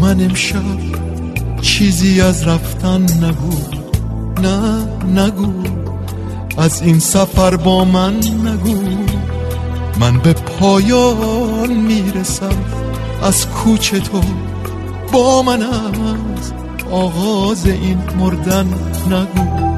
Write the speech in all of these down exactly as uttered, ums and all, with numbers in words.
من امشب چیزی از رفتن نگو، نه نگو، از این سفر با من نگو. من به پایان میرسم از کوچ تو، با من از آغاز این مردن نگو.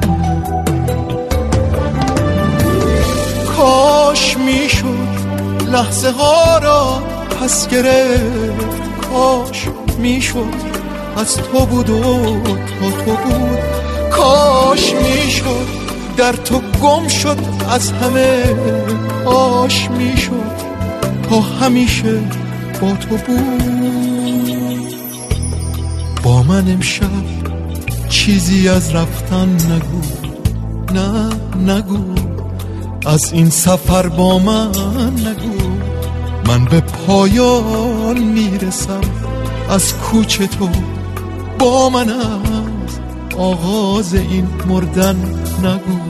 کاش میشد لحظه ها را پس گرفت، کاش میشد از تو بود و تا تو بود، کاش میشد در تو گم شد از همه، کاش میشد تا همیشه با تو بود. با من امشب چیزی از رفتن نگو، نه نگو، از این سفر با من نگو. من به پایان میرسم از کوچ تو، با من از آغاز این مردن نگو.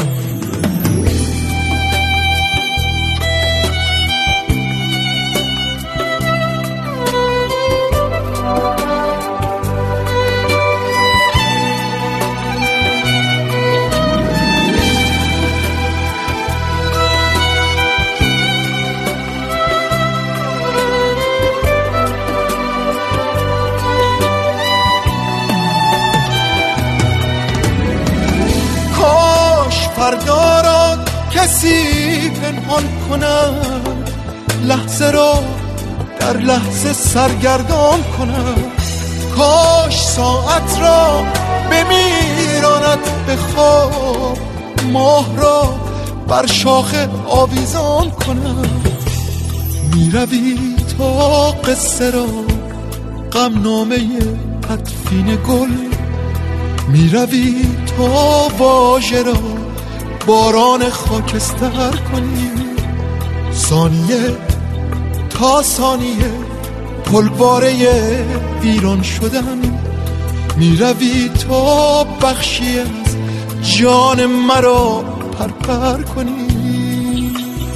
فردا را کسی پنهان کند، لحظه را در لحظه سرگردان کند. کاش ساعت را بمیراند به خواب، ماه را بر شاخه آویزان کند. میروی تا قصه را غم نامه تدفین گل، میروی تا واژه را باران خاکستر کنی. ثانیه تا ثانیه پلواره ویران شدن، میروی تا بخشی از جان مرا پرپر کنی.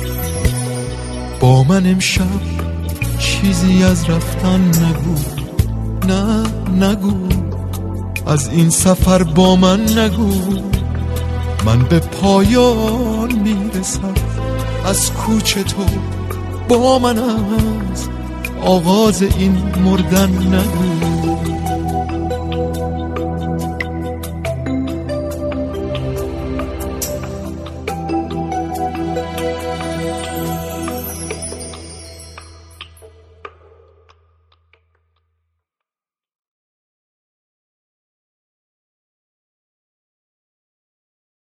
با من امشب چیزی از رفتن نگو، نه نگو، از این سفر با من نگو. من به پایان میرسم از کوچ تو، با من از آغاز این مردن نگو.